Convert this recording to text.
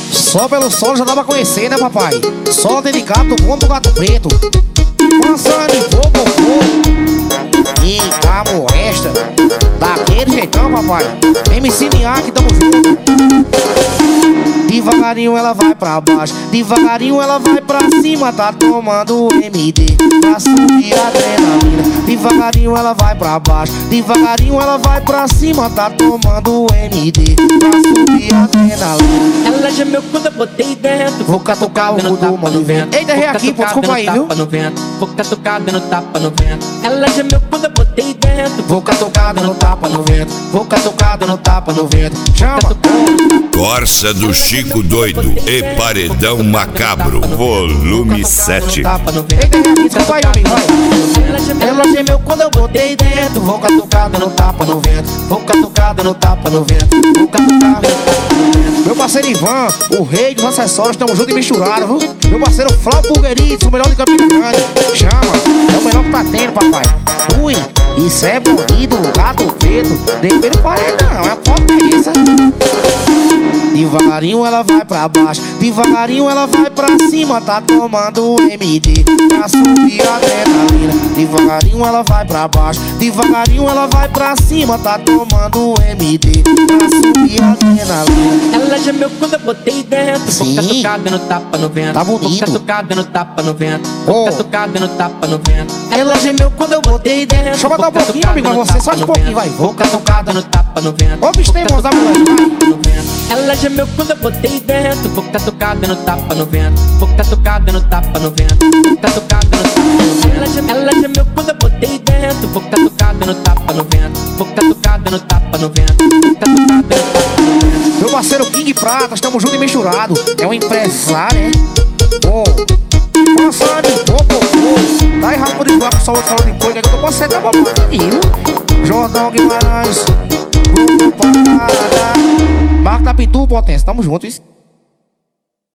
Só pelo solo já dá pra conhecer, né, papai? Só delicado, bom do gato preto. Passando em pouco. Eita, molesta. Daquele jeitão, papai. MC Miyake, tamo junto. Devagarinho ela vai pra baixo, devagarinho ela vai pra cima. Tá tomando MD pra subir a adrenalina. Devagarinho ela vai pra baixo, devagarinho ela vai pra cima. Tá tomando MD pra subir a adrenalina. Ela gemeu quando eu botei dentro. Vou catucar o cu do mano vento. Eita, errei aqui, pô, desculpa aí, viu? Vou catucar dando tapa no vento. Ela gemeu quando eu botei dentro. Vou catucar dando tapa no vento. Vou catucar dando tapa no vento. Chama! Corsa do Chico Doido e Paredão Macabro, volume 7. Eita, errei aqui, desculpa aí, amigo, vai. Ela gemeu quando eu botei dentro. Vou catucar dando tapa no vento. Vou catucar dando tapa no vento. Vou catucar dando tapa no vento. Meu parceiro Ivan, o rei dos acessórios, tamo junto e misturado, viu? Meu parceiro Flávio Burguerito, o melhor de Campina Grande. Chama, é o melhor que tá tendo, papai. Ui, isso é bandido, gato preto. Depende do paredão, é a potência. Devagarinho ela vai pra baixo, devagarinho ela vai pra cima. Tá tomando MD pra subir a adrenalina. Devagarinho ela vai pra baixo, devagarinho ela vai pra cima. Tá tomando MD pra subir a adrenalina. Ela gemeu quando eu botei dentro. Sim. Vou catucar dando tapa no vento. Tá bonito. Vou catucar dando tapa no vento. Oh. Vou catucar dando tapa no vento. Ela gemeu quando eu botei dentro. Deixa eu botar um pouquinho, amigo, pra você, só de pouquinho, vai. Vou catucar dando tapa no vento. Ô, bicho, tem mãos da mulher, vai. Ela gemeu quando eu botei dentro. Vou catucar dando tapa no vento. Vou catucar dando tapa no vento. Vou catucar dando tapa no vento. Ela gemeu quando eu botei dentro. Vou catucar dando tapa no vento. Vou catucar dando tapa no vento. Vou catucar dando tapa no vento. Meu parceiro King Prata, estamos juntos e misturado. É um empresário, né? Ô, passando em pouco. Tá aí, rapaz, de bloco, só outro falando em coisa. Que eu tô com seta pra bater. Jordão Guimarães, Grupo Parada, Marco da Pitu, potência, tamo juntos.